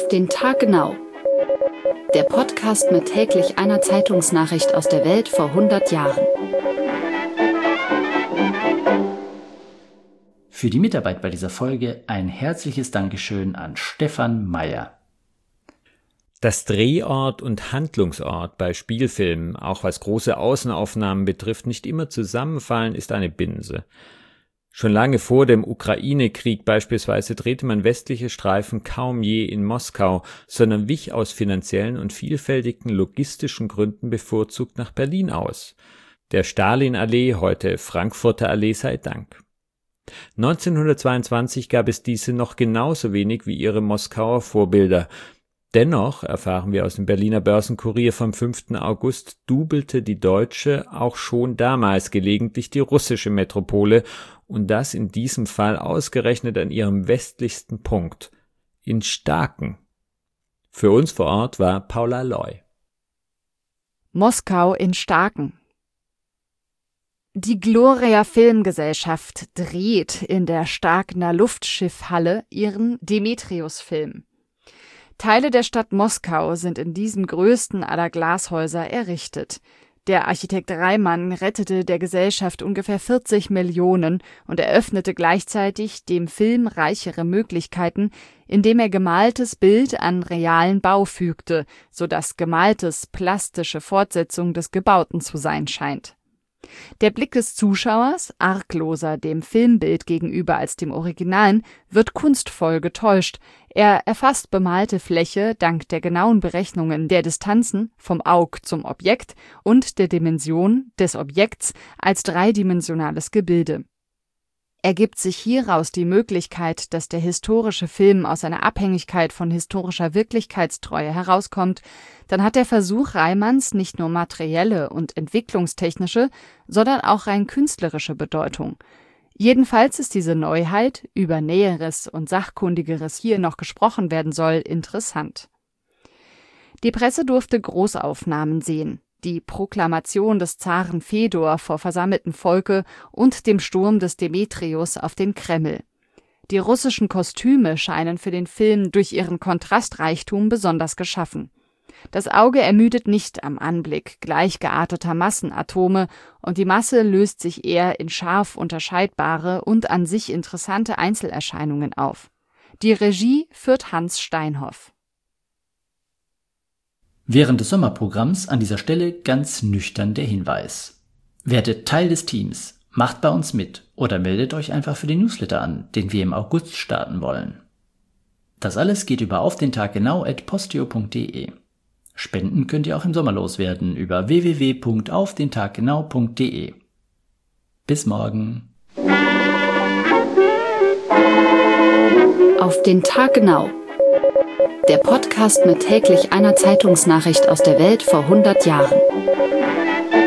den Tag genau. Der Podcast mit täglich einer Zeitungsnachricht aus der Welt vor 100 Jahren. Für die Mitarbeit bei dieser Folge ein herzliches Dankeschön an Stefan Meyer. Das Drehort und Handlungsort bei Spielfilmen, auch was große Außenaufnahmen betrifft, nicht immer zusammenfallen, ist eine Binse. Schon lange vor dem Ukraine-Krieg beispielsweise drehte man westliche Streifen kaum je in Moskau, sondern wich aus finanziellen und vielfältigen logistischen Gründen bevorzugt nach Berlin aus. Der Stalinallee, heute Frankfurter Allee, sei Dank. 1922 gab es diese noch genauso wenig wie ihre Moskauer Vorbilder. Dennoch, erfahren wir aus dem Berliner Börsenkurier vom 5. August, dubelte die deutsche, auch schon damals gelegentlich die russische Metropole, und das in diesem Fall ausgerechnet an ihrem westlichsten Punkt, in Staaken. Für uns vor Ort war Paula Loy. Moskau in Staaken. Die Gloria Filmgesellschaft dreht in der Staakener Luftschiffhalle ihren Demetrius-Film. Teile der Stadt Moskau sind in diesem größten aller Glashäuser errichtet. Der Architekt Reimann rettete der Gesellschaft ungefähr 40 Millionen und eröffnete gleichzeitig dem Film reichere Möglichkeiten, indem er gemaltes Bild an realen Bau fügte, sodass gemaltes plastische Fortsetzung des Gebauten zu sein scheint. Der Blick des Zuschauers, argloser dem Filmbild gegenüber als dem Originalen, wird kunstvoll getäuscht. Er erfasst bemalte Fläche dank der genauen Berechnungen der Distanzen vom Aug zum Objekt und der Dimension des Objekts als dreidimensionales Gebilde. Ergibt sich hieraus die Möglichkeit, dass der historische Film aus einer Abhängigkeit von historischer Wirklichkeitstreue herauskommt, dann hat der Versuch Reimanns nicht nur materielle und entwicklungstechnische, sondern auch rein künstlerische Bedeutung. Jedenfalls ist diese Neuheit, über Näheres und Sachkundigeres hier noch gesprochen werden soll, interessant. Die Presse durfte Großaufnahmen sehen. Die Proklamation des Zaren Fedor vor versammeltem Volke und dem Sturm des Demetrius auf den Kreml. Die russischen Kostüme scheinen für den Film durch ihren Kontrastreichtum besonders geschaffen. Das Auge ermüdet nicht am Anblick gleich gearteter Massenatome und die Masse löst sich eher in scharf unterscheidbare und an sich interessante Einzelerscheinungen auf. Die Regie führt Hans Steinhoff. Während des Sommerprogramms an dieser Stelle ganz nüchtern der Hinweis. Werdet Teil des Teams, macht bei uns mit oder meldet euch einfach für den Newsletter an, den wir im August starten wollen. Das alles geht über aufdentaggenau@posteo.de. Spenden könnt ihr auch im Sommer loswerden über www.aufdentaggenau.de. Bis morgen. Auf den Tag genau. Der Podcast mit täglich einer Zeitungsnachricht aus der Welt vor 100 Jahren.